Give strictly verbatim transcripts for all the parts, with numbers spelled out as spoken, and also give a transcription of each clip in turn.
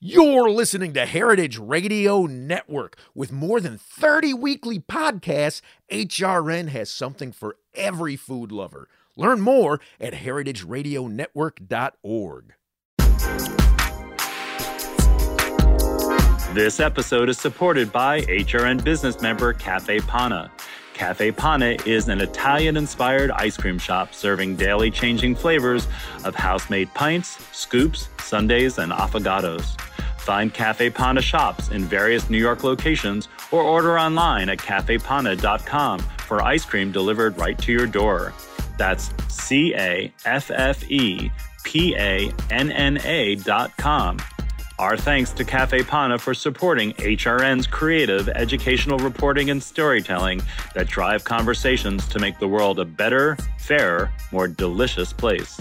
You're listening to Heritage Radio Network. With more than thirty weekly podcasts, H R N has something for every food lover. Learn more at heritage radio network dot org. This episode is supported by H R N business member Cafe Panna. Cafe Panna is an Italian-inspired ice cream shop serving daily changing flavors of house-made pints, scoops, sundaes, and affogatos. Find Cafe Panna shops in various New York locations or order online at cafe panna dot com for ice cream delivered right to your door. That's C A F F E P A N N A dot com. Our thanks to Cafe Panna for supporting H R N's creative, educational reporting and storytelling that drive conversations to make the world a better, fairer, more delicious place.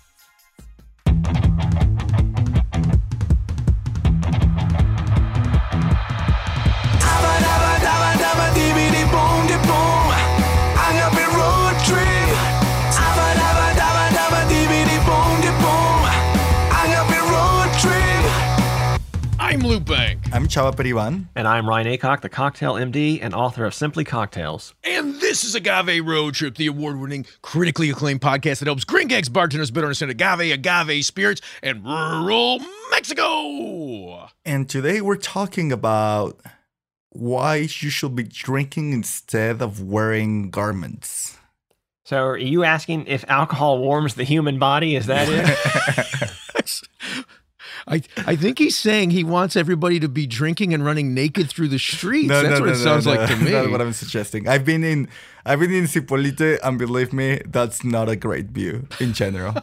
I'm Lou Bank. I'm Chava Periban. And I'm Ryan Aycock, the Cocktail M D and author of Simply Cocktails. And this is Agave Road Trip, the award-winning, critically acclaimed podcast that helps Green Gags bartenders better understand agave, agave spirits, and rural Mexico. And today we're talking about why you should be drinking instead of wearing garments. So are you asking if alcohol warms the human body? Is that it? I I think he's saying he wants everybody to be drinking and running naked through the streets. No, That's no, what no, it sounds no, like to no. me. That's what I'm suggesting. I've been in I've been in Cipolite, and believe me, that's not a great view in general.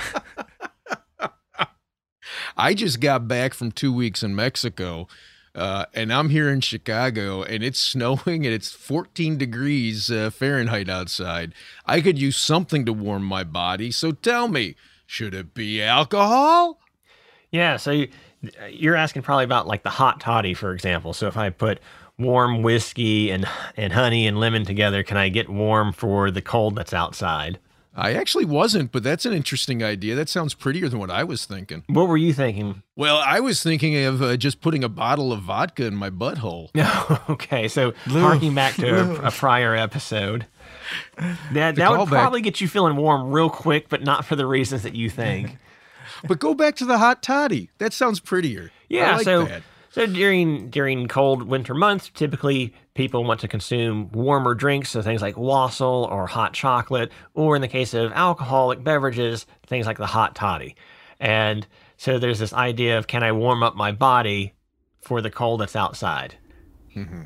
I just got back from two weeks in Mexico, uh, and I'm here in Chicago, and it's snowing, and it's fourteen degrees uh, Fahrenheit outside. I could use something to warm my body, so tell me, should it be alcohol? Yeah, so you, you're asking probably about like the hot toddy, for example. So if I put warm whiskey and and honey and lemon together, can I get warm for the cold that's outside? I actually wasn't, but that's an interesting idea. That sounds prettier than what I was thinking. What were you thinking? Well, I was thinking of uh, just putting a bottle of vodka in my butthole. Okay, so Lou, harking back to Lou. a, a prior episode. That, that would callback. probably get you feeling warm real quick, but not for the reasons that you think. But go back to the hot toddy. That sounds prettier. Yeah, I like so that. so during during cold winter months, typically people want to consume warmer drinks, so things like wassail or hot chocolate, or in the case of alcoholic beverages, things like the hot toddy. And so there's this idea of, can I warm up my body for the cold that's outside? Mm-hmm.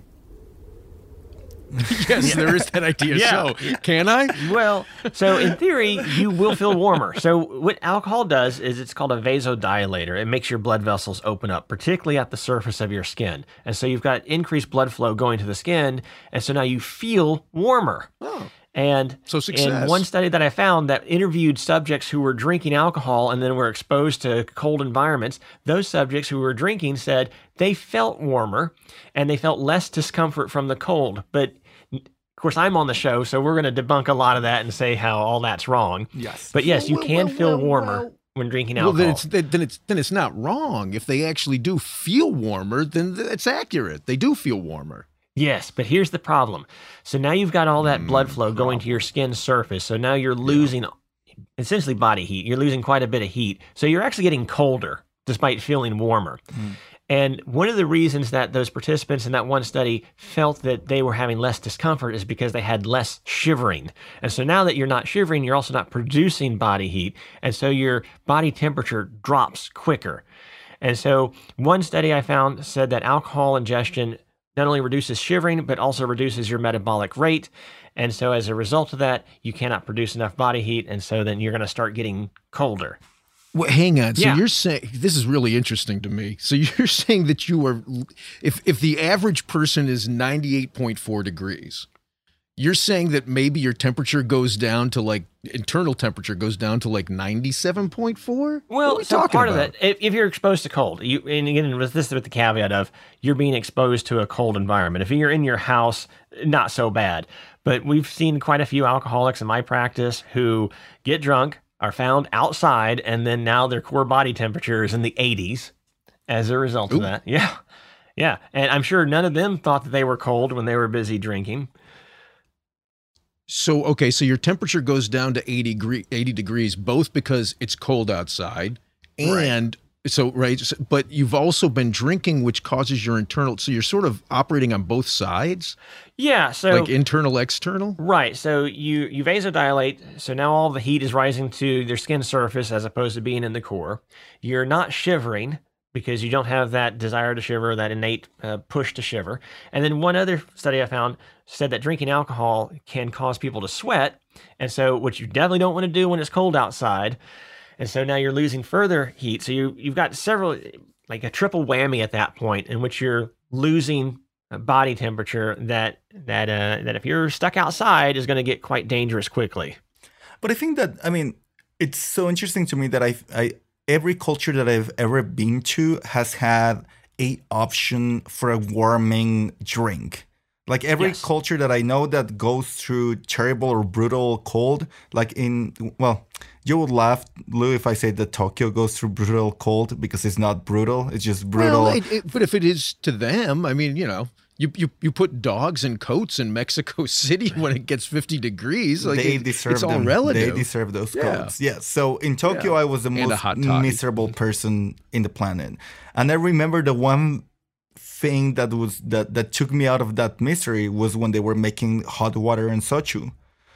Yes, there is that idea. Yeah. So, can I? Well, so in theory, you will feel warmer. So what alcohol does is it's called a vasodilator. It makes your blood vessels open up, particularly at the surface of your skin. And so you've got increased blood flow going to the skin, and so now you feel warmer. Oh. And So success. in one study that I found that interviewed subjects who were drinking alcohol and then were exposed to cold environments, those subjects who were drinking said they felt warmer and they felt less discomfort from the cold. But of course, I'm on the show, so we're going to debunk a lot of that and say how all that's wrong. Yes. But yes, you Well, can well, feel well, warmer well. when drinking Well, alcohol. then it's then then it's then it's not wrong. If they actually do feel warmer, then it's accurate. They do feel warmer. Yes, but here's the problem. So now you've got all that blood flow going to your skin surface. So now you're losing essentially body heat. You're losing quite a bit of heat. So you're actually getting colder despite feeling warmer. Mm. And one of the reasons that those participants in that one study felt that they were having less discomfort is because they had less shivering. And so now that you're not shivering, you're also not producing body heat. And so your body temperature drops quicker. And so one study I found said that alcohol ingestion not only reduces shivering, but also reduces your metabolic rate. And so as a result of that, you cannot produce enough body heat. And so then you're going to start getting colder. Well, hang on. So Yeah. you're saying, this is really interesting to me. So you're saying that you are, if if the average person is ninety-eight point four degrees, you're saying that maybe your temperature goes down to like, internal temperature goes down to like ninety-seven point four? Well, so part of that, if, if you're exposed to cold, you, and again, with this with the caveat of you're being exposed to a cold environment. If you're in your house, not so bad. But we've seen quite a few alcoholics in my practice who get drunk, are found outside, and then now their core body temperature is in the eighties. as a result Ooh. of that. Yeah. Yeah. And I'm sure none of them thought that they were cold when they were busy drinking. So, okay, so your temperature goes down to eighty, degree, eighty degrees, both because it's cold outside and right. so, right. So, but you've also been drinking, which causes your internal, so you're sort of operating on both sides? Yeah. So like internal, external? Right. So you, you vasodilate. So now all the heat is rising to your skin surface as opposed to being in the core. You're not shivering, because you don't have that desire to shiver, that innate uh, push to shiver. And then one other study I found said that drinking alcohol can cause people to sweat. And so, which you definitely don't want to do when it's cold outside. And so now you're losing further heat. So you, you've got several, like a triple whammy at that point, in which you're losing body temperature that, that, uh, that if you're stuck outside is going to get quite dangerous quickly. But I think that, I mean, it's so interesting to me that I, I, every culture that I've ever been to has had a option for a warming drink. Like every Yes. culture that I know that goes through terrible or brutal cold, like in, well, you would laugh, Lou, if I say that Tokyo goes through brutal cold, because it's not brutal. It's just brutal. Well, it, it, but if it is to them, I mean, you know, you, you, you put dogs in coats in Mexico City when it gets fifty degrees. Like they it, deserve it's all them. relative. They deserve those Yeah. coats. Yes. So in Tokyo, Yeah. I was the And a most hot toddy. miserable person in the planet. And I remember the one thing that was that, that took me out of that misery was when they were making hot water and sochu.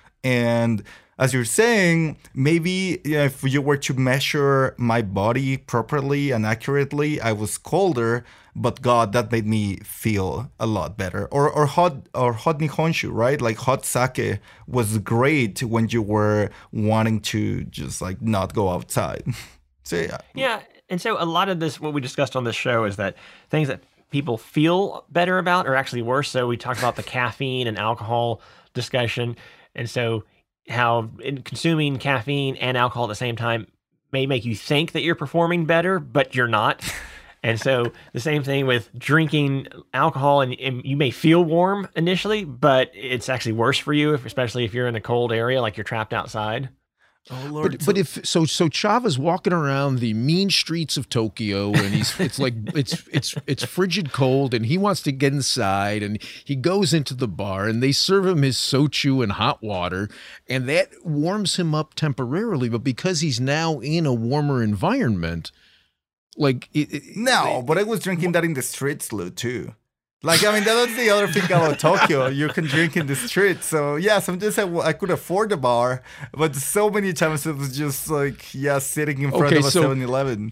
And as you're saying, maybe you know, if you were to measure my body properly and accurately, I was colder, but God, that made me feel a lot better. Or or hot or hot nihonshu, right? Like hot sake was great when you were wanting to just like not go outside. So yeah. Yeah. And so a lot of this, what we discussed on this show, is that things that people feel better about are actually worse. So we talked about the caffeine and alcohol discussion. And so how in consuming caffeine and alcohol at the same time may make you think that you're performing better, but you're not. And so the same thing with drinking alcohol, and, and you may feel warm initially, but it's actually worse for you, if, especially if you're in a cold area, like you're trapped outside. Oh Lord. But, but if so, so Chava's walking around the mean streets of Tokyo, and he's it's like it's it's it's frigid cold, and he wants to get inside, and he goes into the bar, and they serve him his sochu and hot water, and that warms him up temporarily. But because he's now in a warmer environment, like it, it, No, but I was drinking that in the streets, Lou, too. Like, I mean, that's the other thing about Tokyo. You can drink in the streets. So, yeah, sometimes I, I could afford the bar, but so many times it was just like, yeah, sitting in front Okay, of a so- seven eleven.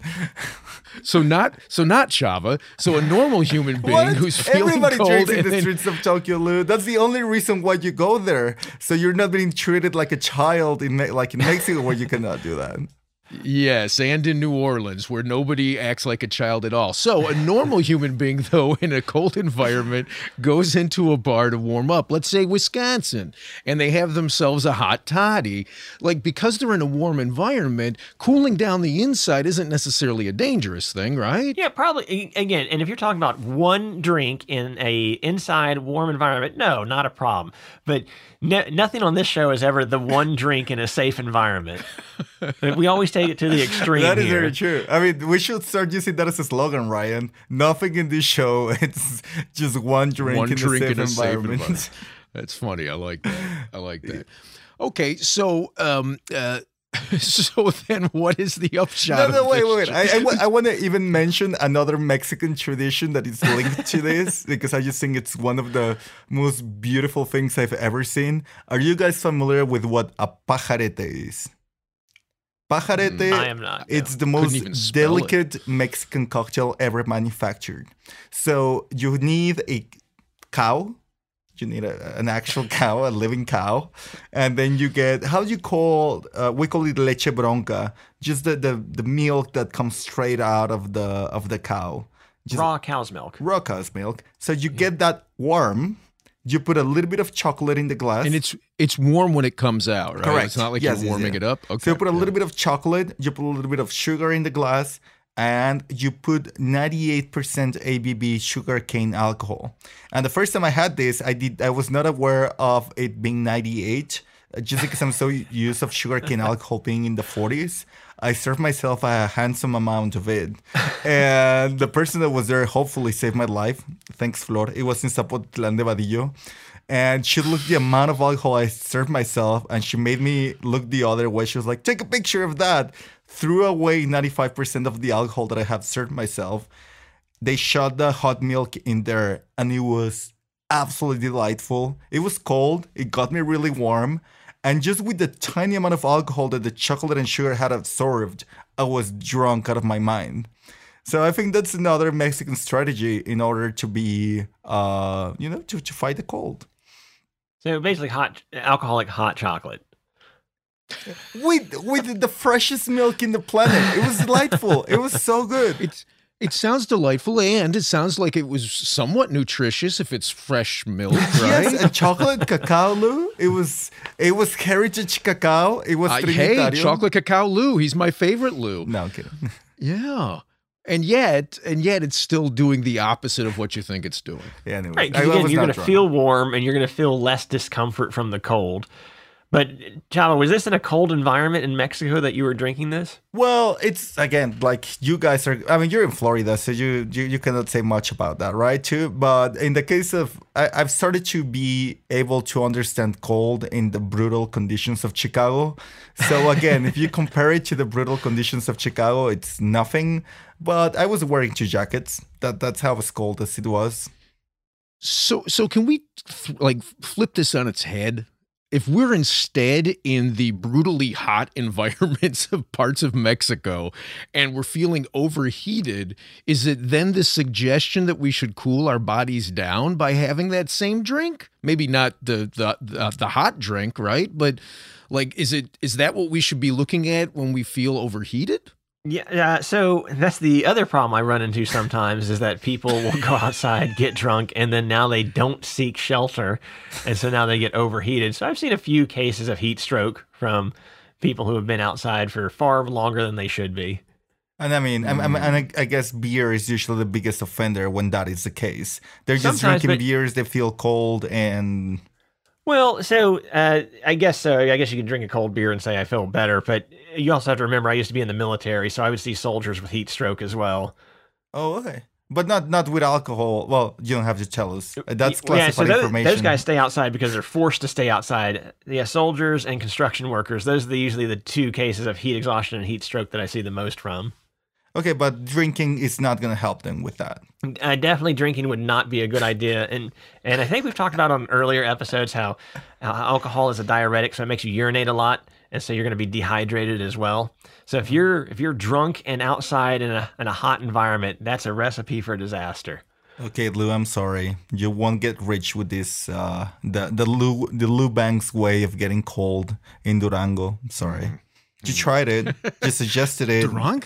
so not so not Chava, so a normal human being who's feeling Everybody cold, drinks in and the then- streets of Tokyo, Lou. That's the only reason why you go there. So you're not being treated like a child in Me- like in Mexico, where you cannot do that. Yes, and in New Orleans, where nobody acts like a child at all. So a normal human being, though, in a cold environment, goes into a bar to warm up. Let's say Wisconsin, and they have themselves a hot toddy. Like, because they're in a warm environment, cooling down the inside isn't necessarily a dangerous thing, right? Yeah, probably. A- Again, and if you're talking about one drink in a inside warm environment, no, not a problem. But no, nothing on this show is ever the one drink in a safe environment. We always take it to the extreme. That is here. very true. I mean, we should start using that as a slogan, Ryan. Nothing in this show. It's just one drink One in drink a safe in a safe environment. environment. That's funny. I like that. I like that. Okay, so um, uh, so then, what is the upshot? No, no, of wait, this? wait, wait. I, I, wa- I want to even mention another Mexican tradition that is linked to this, because I just think it's one of the most beautiful things I've ever seen. Are you guys familiar with what a pajarete is? Pajarete, I am not, no. it's the Couldn't even most spell it. delicate Mexican cocktail ever manufactured. So you need a cow. You need a, an actual cow, a living cow. And then you get, how do you call, uh, we call it leche bronca, just the, the, the milk that comes straight out of the of the cow. Just Raw cow's milk. raw cow's milk. So you get that warm. You put a little bit of chocolate in the glass. And it's it's warm when it comes out, right? Correct. It's not like Yes, you're yes, warming yeah. it up. Okay. So you put a yeah. little bit of chocolate, you put a little bit of sugar in the glass, and you put ninety-eight percent A B V sugar cane alcohol. And the first time I had this, I did I was not aware of it being ninety-eight. just because I'm so used of sugarcane alcohol being in the forties, I served myself a handsome amount of it. And the person that was there hopefully saved my life. Thanks, Flor. It was in Zapotlán de Vadillo. And she looked the amount of alcohol I served myself, and she made me look the other way. She was like, take a picture of that. Threw away ninety-five percent of the alcohol that I have served myself. They shot the hot milk in there, and it was absolutely delightful. It was cold. It got me really warm. And just with the tiny amount of alcohol that the chocolate and sugar had absorbed, I was drunk out of my mind. So I think that's another Mexican strategy in order to be, uh, you know, to, to fight the cold. So basically hot alcoholic hot chocolate. With with the freshest milk in the planet. It was delightful. It was so good. It's It sounds delightful, and it sounds like it was somewhat nutritious if it's fresh milk, right? Yes, and chocolate cacao, Lou. It was it was heritage cacao. It was Uh, hey, Trinitario. chocolate cacao Lou. He's my favorite Lou. No, I'm kidding. Yeah. And yet, and yet it's still doing the opposite of what you think it's doing. Yeah, anyway. Right, I- 'cause I again, was you're not going to drunk. feel warm and you're going to feel less discomfort from the cold. But Chava, was this in a cold environment in Mexico that you were drinking this? Well, it's again like you guys are. I mean, you're in Florida, so you you, you cannot say much about that, right? Too. But in the case of, I, I've started to be able to understand cold in the brutal conditions of Chicago. So again, if you compare it to the brutal conditions of Chicago, it's nothing. But I was wearing two jackets. That that's how as cold as it was. So, so can we th- like flip this on its head? If we're instead in the brutally hot environments of parts of Mexico and we're feeling overheated, is it then the suggestion that we should cool our bodies down by having that same drink? Maybe not the the the, the hot drink, right? But like, is it is that what we should be looking at when we feel overheated? Yeah, uh, so that's the other problem I run into sometimes is that people will go outside, get drunk, and then now they don't seek shelter, and so now they get overheated. So I've seen a few cases of heat stroke from people who have been outside for far longer than they should be. And I mean, I'm, I'm, and I, I guess beer is usually the biggest offender when that is the case. They're just Sometimes, drinking but- beers, they feel cold, and Well, so uh, I guess so. I guess you can drink a cold beer and say I feel better, but you also have to remember I used to be in the military, so I would see soldiers with heat stroke as well. oh, okay. But not not with alcohol. Well, you don't have to tell us. That's yeah, so classified those, information. those guys stay outside because they're forced to stay outside. Yeah, soldiers and construction workers. Those are the, usually the two cases of heat exhaustion and heat stroke that I see the most from. Okay, but drinking is not going to help them with that. Uh, definitely drinking would not be a good idea. And and I think we've talked about on earlier episodes how, how alcohol is a diuretic, so it makes you urinate a lot. And so you're going to be dehydrated as well. So if you're if you're drunk and outside in a in a hot environment, that's a recipe for disaster. Okay, Lou, I'm sorry. You won't get rich with this. Uh, the the Lou the Lou Banks way of getting cold in Durango. I'm sorry. You tried it. You suggested it. Drunk?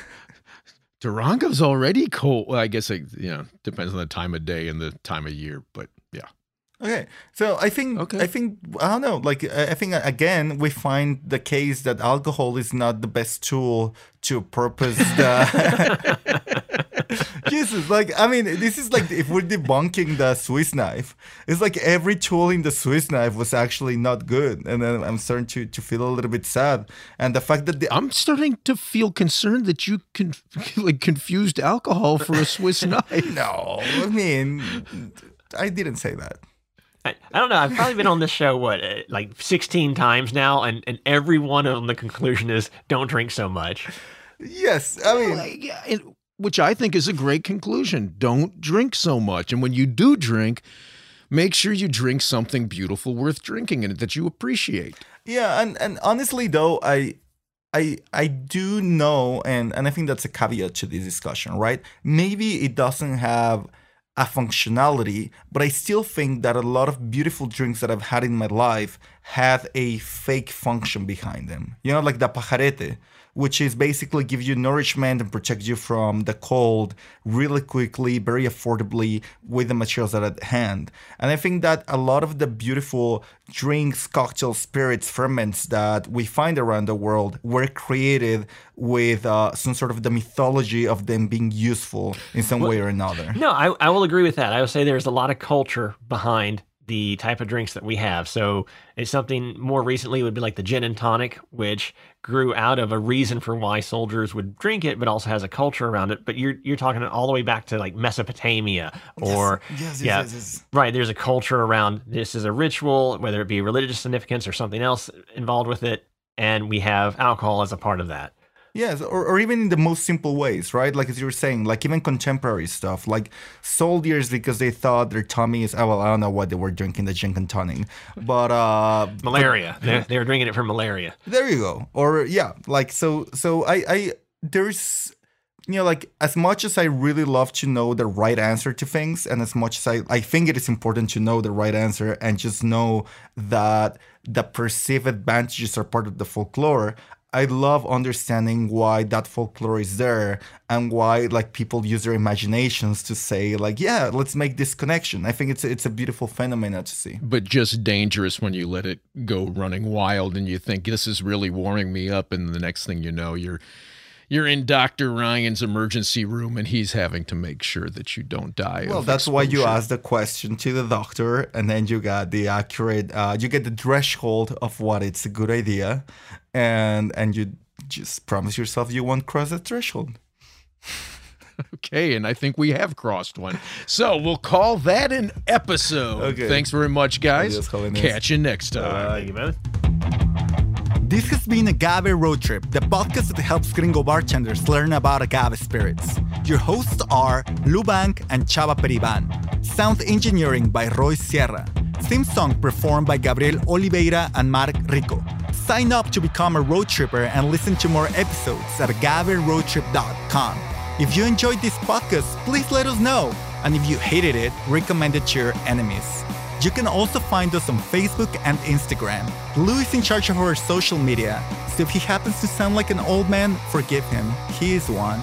Durango's already cold. Well, I guess it, you know, depends on the time of day and the time of year, but yeah. Okay, so I think Okay. I think I don't know. Like I I think again we find the case that alcohol is not the best tool to purpose the. Jesus, like I mean, this is like if we're debunking the Swiss knife, it's like every tool in the Swiss knife was actually not good, and then I'm starting to to feel a little bit sad, and the fact that the I'm starting to feel concerned that you con- like confused alcohol for a Swiss knife. no, I mean, I didn't say that. I, I don't know. I've probably been on this show, what, uh, like sixteen times now, and, and every one of them, the conclusion is don't drink so much. Yes, I mean. Like, yeah, it- which I think is a great conclusion. Don't drink so much. And when you do drink, make sure you drink something beautiful worth drinking and that you appreciate. Yeah, and, and honestly though, I I I do know, and, and I think that's a caveat to this discussion, right? Maybe it doesn't have a functionality, but I still think that a lot of beautiful drinks that I've had in my life have a fake function behind them. You know, like the pajarete, which is basically give you nourishment and protect you from the cold really quickly, very affordably with the materials that are at hand. And I think that a lot of the beautiful drinks, cocktails, spirits, ferments that we find around the world were created with uh, some sort of the mythology of them being useful in some way or another. No, I, I will agree with that. I would say there's a lot of culture behind the type of drinks that we have. So it's something more recently would be like the gin and tonic, which grew out of a reason for why soldiers would drink it, but also has a culture around it. But you're you're talking all the way back to like Mesopotamia or yes, yes, yeah, yes, yes. right. There's a culture around this is a ritual, whether it be religious significance or something else involved with it. And we have alcohol as a part of that. Yes, or, or even in the most simple ways, right? Like as you were saying, like even contemporary stuff, like soldiers because they thought their tummy is, oh, well, I don't know what they were drinking, the gin and tonic. But uh malaria. They they were drinking it for malaria. There you go. Or yeah, like so so I I there's you know, like as much as I really love to know the right answer to things, and as much as I, I think it is important to know the right answer and just know that the perceived advantages are part of the folklore, I love understanding why that folklore is there and why like people use their imaginations to say like, yeah, let's make this connection. I think it's it's a beautiful phenomenon to see. But just dangerous when you let it go running wild and you think this is really warming me up, and the next thing you know, you're you're in Doctor Ryan's emergency room and he's having to make sure that you don't die. Well, of that's why you exposure. ask the question to the doctor, and then you got the accurate, uh, you get the threshold of what it's a good idea, and and you just promise yourself you won't cross that threshold. Okay, and I think we have crossed one. So we'll call that an episode. Okay. Thanks very much, guys. Adios, jóvenes. Catch you next time. Uh, you man. This has been Agave Road Trip, the podcast that helps gringo bartenders learn about agave spirits. Your hosts are Lou Bank and Chava Periban. Sound engineering by Roy Sierra. Theme song performed by Gabriel Oliveira and Mark Rico. Sign up to become a road tripper and listen to more episodes at agave road trip dot com. If you enjoyed this podcast, please let us know. And if you hated it, recommend it to your enemies. You can also find us on Facebook and Instagram. Lou is in charge of our social media, so if he happens to sound like an old man, forgive him. He is one.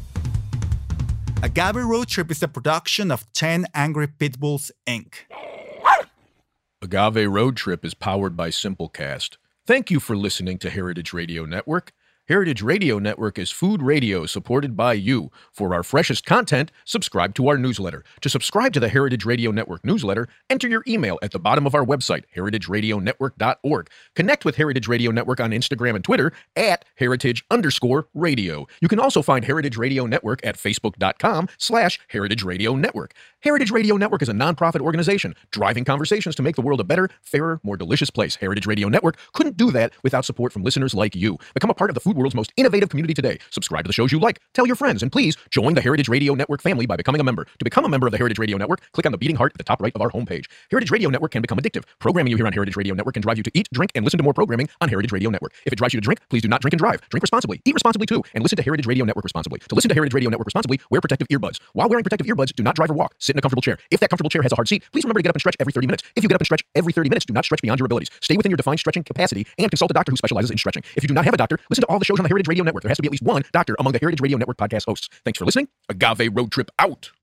Agave Road Trip is a production of ten Angry Pitbulls, Incorporated. Agave Road Trip is powered by Simplecast. Thank you for listening to Heritage Radio Network. Heritage Radio Network is food radio supported by you. For our freshest content, subscribe to our newsletter. To subscribe to the Heritage Radio Network newsletter, enter your email at the bottom of our website, heritage radio network dot org. Connect with Heritage Radio Network on Instagram and Twitter at heritage underscore radio. You can also find Heritage Radio Network at facebook.com slash Heritage Radio Network. Heritage Radio Network is a nonprofit organization driving conversations to make the world a better, fairer, more delicious place. Heritage Radio Network couldn't do that without support from listeners like you. Become a part of the food world's most innovative community today. Subscribe to the shows you like, tell your friends, and please join the Heritage Radio Network family by becoming a member. To become a member of the Heritage Radio Network, click on the beating heart at the top right of our homepage. Heritage Radio Network can become addictive. Programming you here on Heritage Radio Network can drive you to eat, drink, and listen to more programming on Heritage Radio Network. If it drives you to drink, please do not drink and drive. Drink responsibly. Eat responsibly too, and listen to Heritage Radio Network responsibly. To listen to Heritage Radio Network responsibly, wear protective earbuds. While wearing protective earbuds, do not drive or walk. Sit in a comfortable chair. If that comfortable chair has a hard seat, please remember to get up and stretch every thirty minutes. If you get up and stretch every thirty minutes, do not stretch beyond your abilities. Stay within your defined stretching capacity and consult a doctor who specializes in stretching. If you do not have a doctor, listen to all the shows on the Heritage Radio Network. There has to be at least one doctor among the Heritage Radio Network podcast hosts. Thanks for listening. Agave Road Trip out.